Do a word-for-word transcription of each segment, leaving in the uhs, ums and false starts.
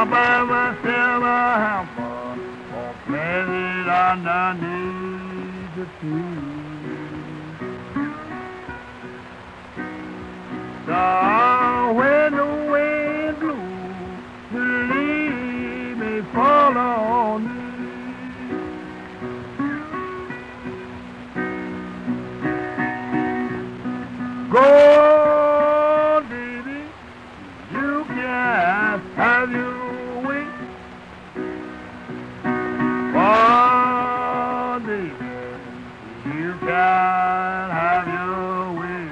all by myself a hamper for planted underneath the tree. So when the wind blew, believe me, fall on me. Go, baby, you can have your way. Oh, baby, you can have your way.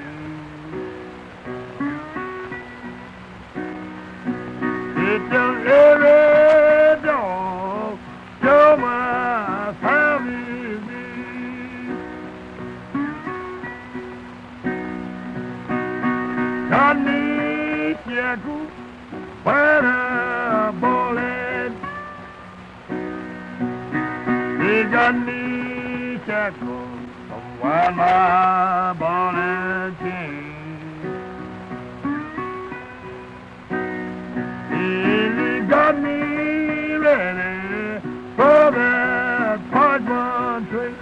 It's a every dog, so much have you been. Johnny Jackal, where the bullet. He got me Jackal, where my bullet came. He got me ready for that parchment tree.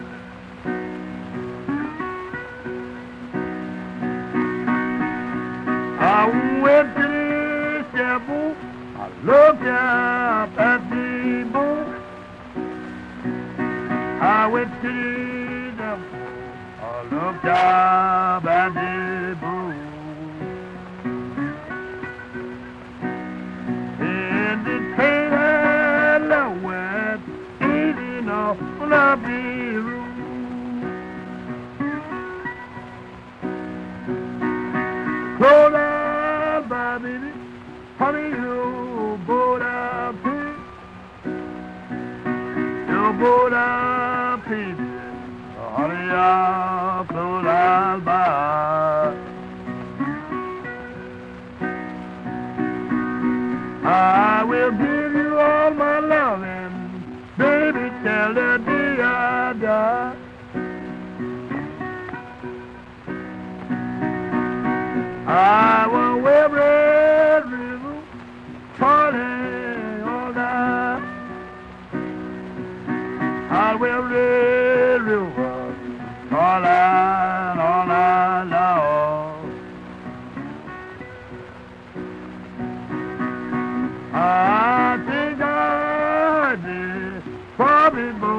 I went to the chapel, I looked up at the book. I went to the chapel, I looked up at the book. In the train I went eating off the room. Close up, my baby, honey, you boat up here. You boat up here, honey, you close up by. I will give you all my loving, baby, till the day I die. I will wear red river, party all night. I will red river, all night, all night long. I think I heard this, Bobby.